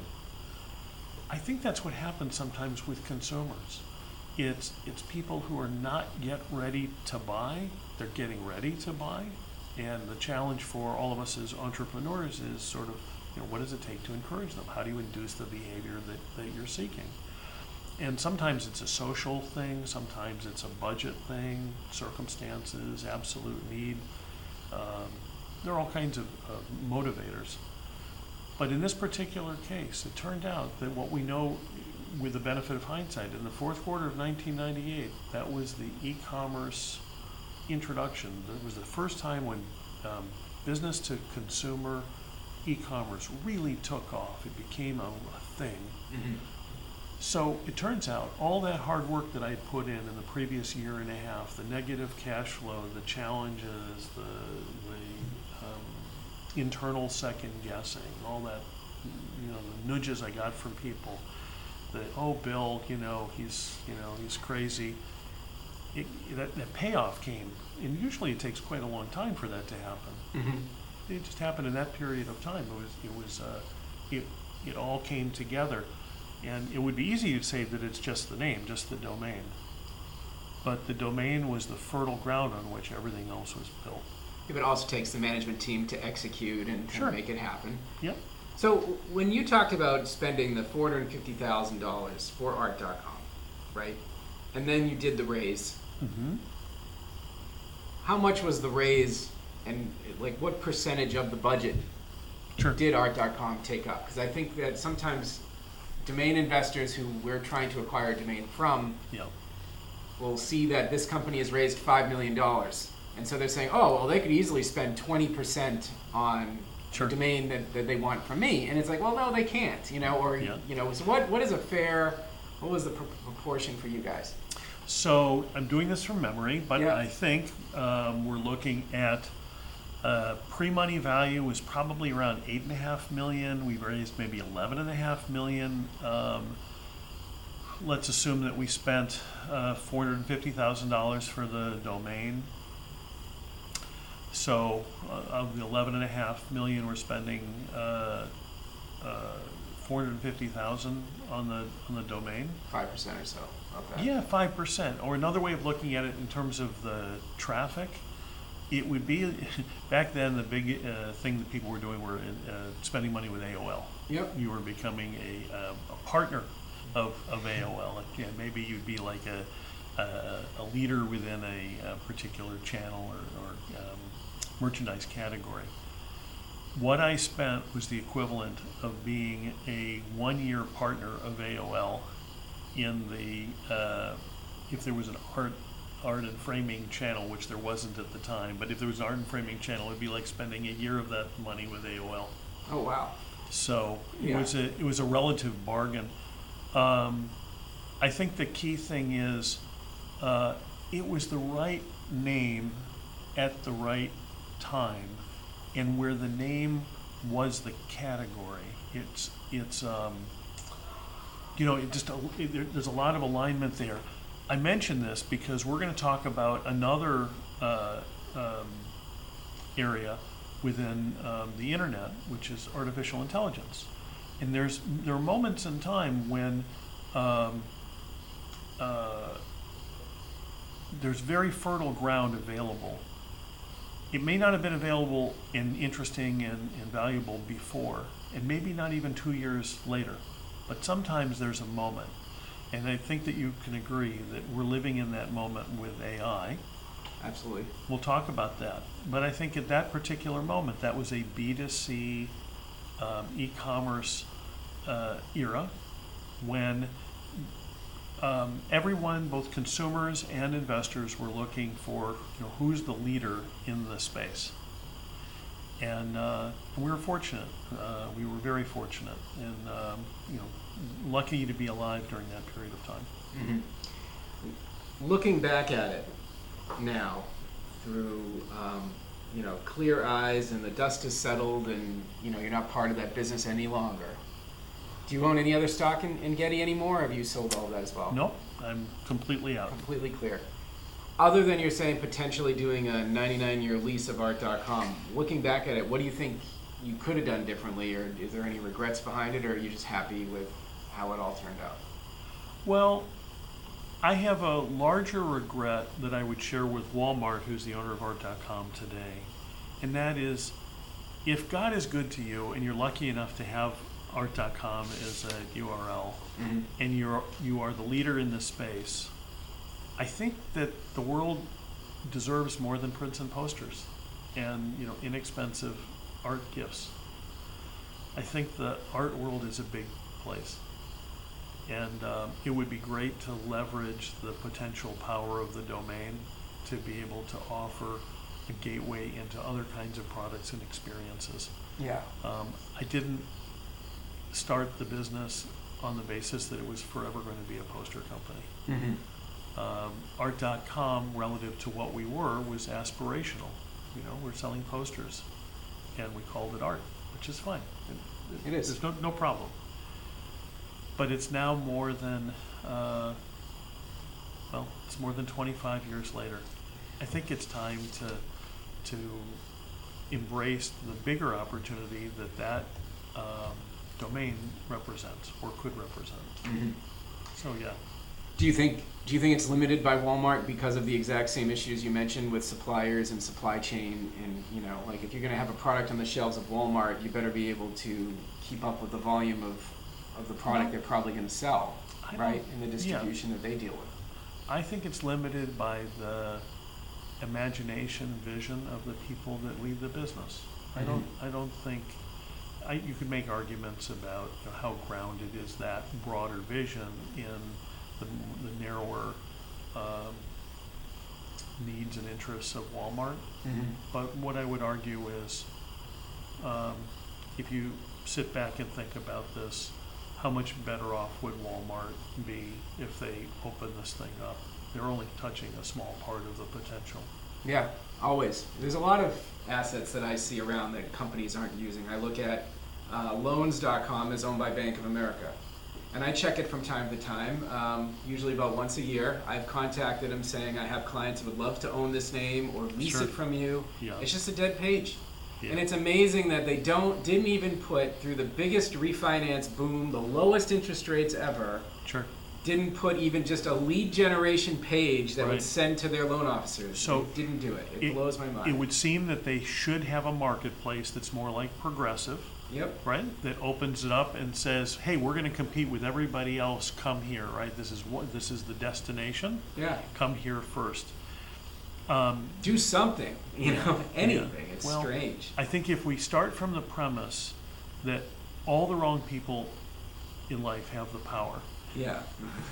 I think that's what happens sometimes with consumers. It's, it's people who are not yet ready to buy. They're getting ready to buy. And the challenge for all of us as entrepreneurs is sort of, you know, what does it take to encourage them? How do you induce the behavior that, that you're seeking? And sometimes it's a social thing, sometimes it's a budget thing, circumstances, absolute need. Um, there are all kinds of uh, motivators. But in this particular case, it turned out that what we know with the benefit of hindsight, in the fourth quarter of nineteen ninety-eight, that was the e-commerce introduction. That was the first time when um, business to consumer e-commerce really took off. It became a, a thing. Mm-hmm. So it turns out all that hard work that I had put in in the previous year and a half, the negative cash flow, the challenges, the, the um, internal second guessing, all that, you know, the nudges I got from people, the, oh, Bill, you know, he's, you know, he's crazy. It, that, that payoff came, and usually it takes quite a long time for that to happen. Mm-hmm. It just happened in that period of time. It was, it was, uh, it, it all came together, and it would be easy to say that it's just the name, just the domain. But the domain was the fertile ground on which everything else was built. It also takes the management team to execute and, and Sure. make it happen. Yep. So when you talked about spending the four hundred fifty thousand dollars for art dot com, right? And then you did the raise. Mm-hmm. How much was the raise, and like what percentage of the budget Sure. did art dot com take up? Because I think that sometimes domain investors who we're trying to acquire a domain from Yeah. will see that this company has raised five million dollars. And so they're saying, oh, well, they could easily spend twenty percent on Sure. the domain that, that they want from me. And it's like, well, no, they can't, you know, or, Yeah. you know, so what, what is a fair, what was the pr- proportion for you guys? So I'm doing this from memory, but Yeah. I think um, we're looking at uh, pre-money value was probably around eight and a half million. We raised maybe eleven and a half million. Um, let's assume that we spent uh, four hundred fifty thousand dollars for the domain. So uh, of the eleven and a half million, we're spending uh, uh, four hundred fifty thousand on the on the domain. Five percent or so of that. Yeah, five percent. Or another way of looking at it in terms of the traffic, it would be back then the big uh, thing that people were doing were uh, spending money with A O L. Yep. You were becoming a, um, a partner of, of A O L. Like, yeah, maybe you'd be like a, a, a leader within a, a particular channel or, or um, merchandise category. What I spent was the equivalent of being a one-year partner of A O L in the, uh, if there was an art art and framing channel, which there wasn't at the time, but if there was an art and framing channel, it'd be like spending a year of that money with A O L. Oh, wow. So it Yeah. was a it was a relative bargain. Um, I think the key thing is uh, it was the right name at the right time, and where the name was the category. It's it's um, you know it just a, it, there, there's a lot of alignment there. I mention this because we're going to talk about another uh, um, area within um, the internet, which is artificial intelligence. And there's there are moments in time when um, uh, there's very fertile ground available. It may not have been available and interesting and, and valuable before, and maybe not even two years later, but sometimes there's a moment. And I think that you can agree that we're living in that moment with A I. Absolutely. We'll talk about that. But I think at that particular moment, that was a B two C um, e-commerce uh, era when um, everyone, both consumers and investors, were looking for, you know, who's the leader in the space. And uh, we were fortunate. Uh, we were very fortunate, and um, you know, lucky to be alive during that period of time. Mm-hmm. Looking back at it now, through um, you know clear eyes, and the dust has settled, and you know you're not part of that business any longer. Do you own any other stock in, in Getty anymore, or have you sold all of that as well? Nope, I'm completely out. Completely clear. Other than you're saying potentially doing a ninety-nine year lease of art dot com, looking back at it, what do you think you could have done differently, or is there any regrets behind it, or are you just happy with how it all turned out? Well, I have a larger regret that I would share with Walmart, who's the owner of art dot com today, and that is, if God is good to you and you're lucky enough to have art dot com as a U R L, mm-hmm. and you're you are the leader in this space, I think that the world deserves more than prints and posters and, you know, inexpensive art gifts. I think the art world is a big place, and um, it would be great to leverage the potential power of the domain to be able to offer a gateway into other kinds of products and experiences. Yeah. Um, I didn't start the business on the basis that it was forever going to be a poster company. Mm-hmm. Um, art dot com, relative to what we were, was aspirational. You know, we're selling posters, and we called it art, which is fine. It, it is. There's no no problem. But it's now more than, uh, well, it's more than twenty-five years later. I think it's time to to embrace the bigger opportunity that that um, domain represents or could represent. Mm-hmm. So yeah. Do you think do you think it's limited by Walmart because of the exact same issues you mentioned with suppliers and supply chain? And you know, like if you're going to have a product on the shelves of Walmart, you better be able to keep up with the volume of, of the product well, they're probably going to sell, right? And the distribution yeah. that they deal with. I think it's limited by the imagination, vision of the people that lead the business. Mm-hmm. I don't. I don't think. I, you could make arguments about, you know, how grounded is that broader vision in the, the narrower um, needs and interests of Walmart. Mm-hmm. But what I would argue is, um, if you sit back and think about this, how much better off would Walmart be if they open this thing up? They're only touching a small part of the potential. Yeah, always. There's a lot of assets that I see around that companies aren't using. I look at uh, loans dot com is owned by Bank of America. and I check it from time to time, um, usually about once a year. I've contacted them saying I have clients who would love to own this name or lease Sure. it from you. Yeah. It's just a dead page. Yeah. And it's amazing that they don't didn't even put through the biggest refinance boom, the lowest interest rates ever, Sure. didn't put even just a lead generation page that Right. would send to their loan officers. So They didn't do it. It, blows my mind. It would seem that they should have a marketplace that's more like Progressive, Yep. right? That opens it up and says, "Hey, we're going to compete with everybody else. Come here, right? This is what this is the destination. Yeah. Come here first." Um, Do something. You know, anything. Yeah. It's Well, strange. I think if we start from the premise that all the wrong people in life have the power, Yeah.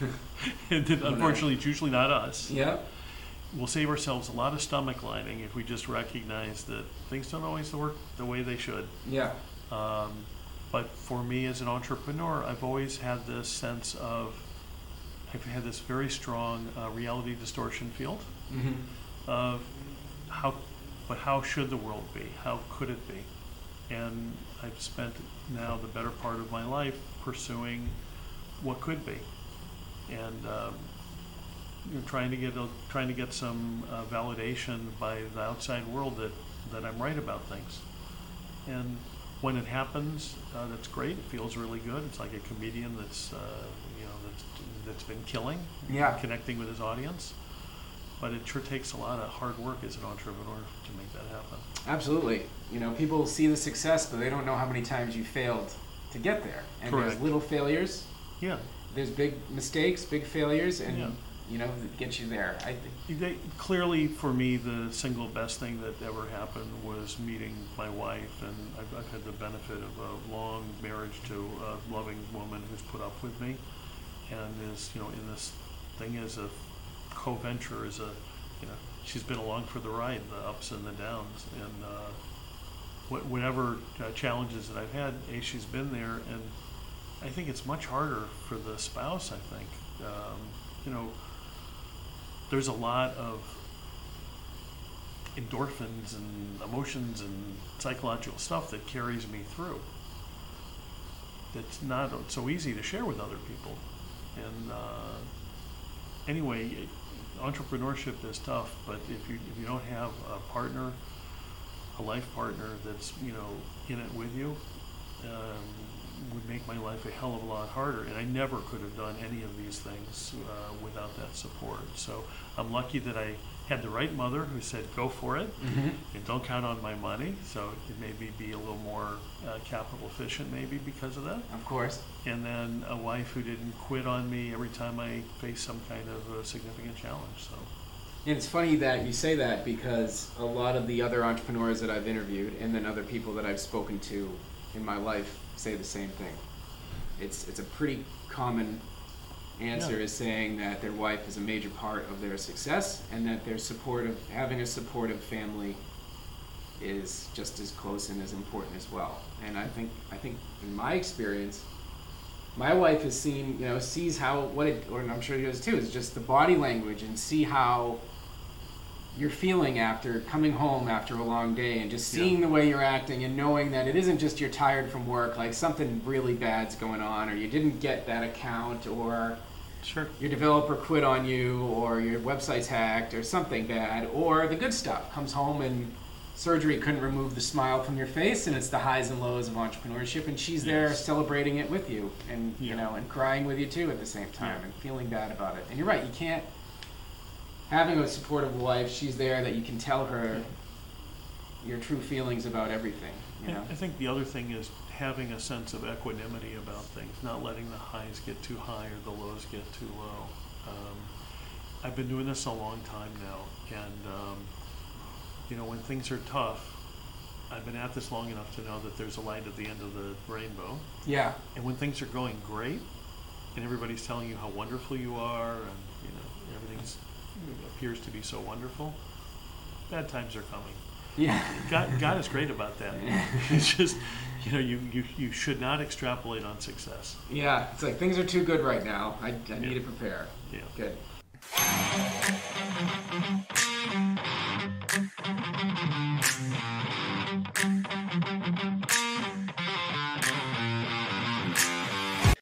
and that Oh, no. unfortunately it's usually not us, Yep. we'll save ourselves a lot of stomach lining if we just recognize that things don't always work the way they should. Yeah. Um, but for me as an entrepreneur, I've always had this sense of, I've had this very strong uh, reality distortion field Mm-hmm. of how, but how should the world be? How could it be? And I've spent now the better part of my life pursuing what could be, and um, you know, trying to get a, trying to get some uh, validation by the outside world that, that I'm right about things. And when it happens, uh, that's great. It feels really good. It's like a comedian that's uh, you know that's that's been killing, Yeah. connecting with his audience. But it sure takes a lot of hard work as an entrepreneur to make that happen. Absolutely. You know, people see the success, but they don't know how many times you failed to get there. And Correct. there's little failures, Yeah. there's big mistakes, big failures, and, Yeah. you know, that get you there. I think. They, clearly, for me, the single best thing that ever happened was meeting my wife, and I've, I've had the benefit of a long marriage to a loving woman who's put up with me, and is, you know, in this thing as a co-venture, as a, you know, she's been along for the ride, the ups and the downs, and uh, wh- whatever uh, challenges that I've had, A, she's been there, and I think it's much harder for the spouse, I think. Um, you know, there's a lot of endorphins and emotions and psychological stuff that carries me through. That's not so easy to share with other people. And uh, anyway, entrepreneurship is tough, but if you if you don't have a partner, a life partner that's, you know, in it with you, um, would make my life a hell of a lot harder. And I never could have done any of these things uh, without that support. So I'm lucky that I had the right mother who said, go for it, Mm-hmm. and don't count on my money. So it made me be a little more uh, capital efficient maybe because of that. Of course. And then a wife who didn't quit on me every time I faced some kind of a significant challenge. So And it's funny that you say that, because a lot of the other entrepreneurs that I've interviewed, and then other people that I've spoken to in my life, say the same thing. It's it's a pretty common answer, Yeah. is saying that their wife is a major part of their success, and that their supportive, having a supportive family is just as close and as important as well. And I think I think in my experience, my wife has seen, you know, sees how what it, or I'm sure she does too, is just the body language, and see how you're feeling after coming home after a long day, and just seeing Yeah. the way you're acting, and knowing that it isn't just you're tired from work, like something really bad's going on, or you didn't get that account, or sure. your developer quit on you, or your website's hacked, or something bad, or the good stuff comes home and surgery couldn't remove the smile from your face, and it's the highs and lows of entrepreneurship, and she's there Yes. celebrating celebrating it with you, and you Yeah. know, and crying with you too at the same time, Yeah. and feeling bad about it. And you're right, you can't, having a supportive wife, she's there that you can tell her your true feelings about everything, you know. I think the other thing is having a sense of equanimity about things, not letting the highs get too high or the lows get too low. Um, I've been doing this a long time now, and um, you know, when things are tough, I've been at this long enough to know that there's a light at the end of the rainbow. Yeah. And when things are going great, and everybody's telling you how wonderful you are, and you know, everything appears to be so wonderful, bad times are coming. Yeah. God, God is great about that. It's just, you know, you, you, you should not extrapolate on success. Yeah, it's like things are too good right now. I, I need Yeah. to prepare. Yeah. Good.